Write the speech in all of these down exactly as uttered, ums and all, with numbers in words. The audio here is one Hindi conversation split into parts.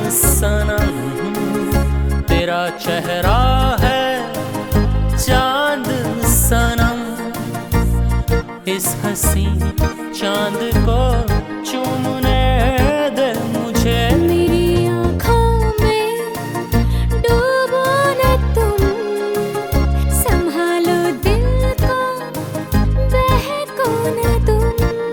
सनम, तेरा चेहरा है चांद सनम, इस हंसी चांद को चूमने दे मुझे। मेरी आँखों में डूबो न तुम, संभालो दिल को बहको न तुम।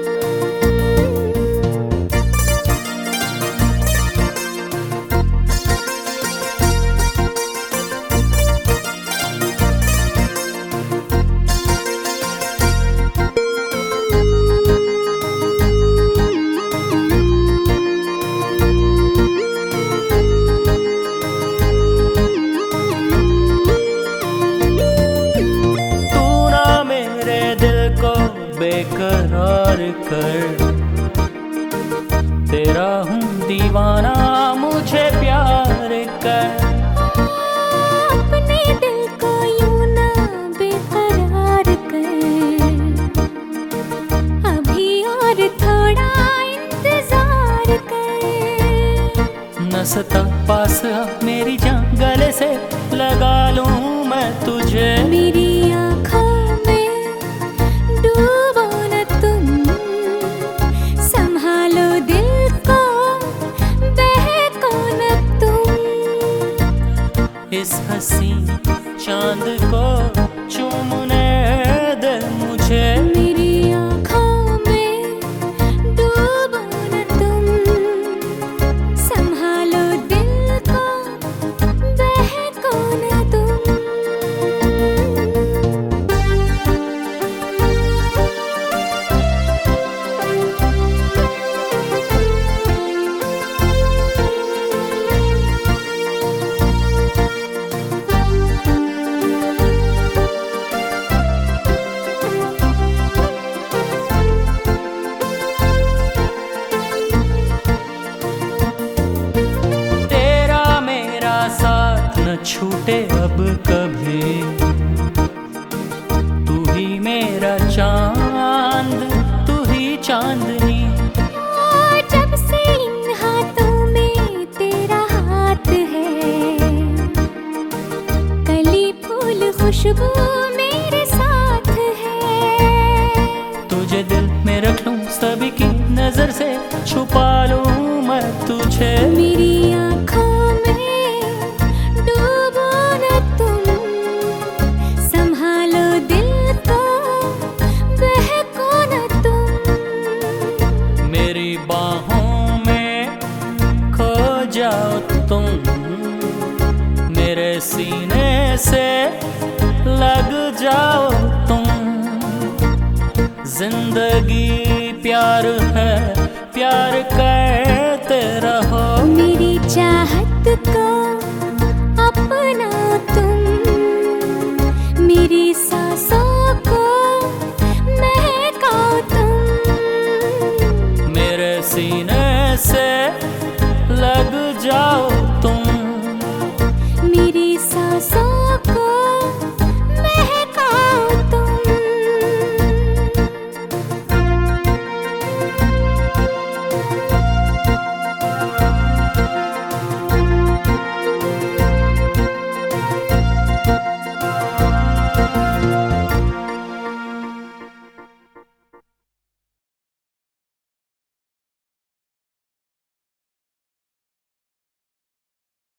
बेकरार कर, तेरा हूँ दीवाना मुझे प्यार कर। अपने दिल को यूं ना बेकरार कर, अभी और थोड़ा इंतजार कर। न सता पास आ मेरी जान, गले से लगा लूं मैं तुझे। मेरी आँखों इस हंसी चांद को चूमने दे मुझे। मेरी आँखों में डूबो न तुम, संभालो दिल को बहको न तुम। छूटे अब कभी, तू ही मेरा चांद, तू ही चांदनी। जब से इन हाथों में तेरा हाथ है, कली फूल खुशबू मेरे साथ है। तुझे दिल में रख लूं, सभी की नजर से छुपा लूं मैं तुझे। मेरी आँखों बाहों में खो जाओ तुम, मेरे सीने से लग जाओ तुम। जिंदगी प्यार है, प्यार करते रहो। मेरी चाहत को अपना तुम, मेरी सांसों को महकाओ तुम। सीने से लग जाओ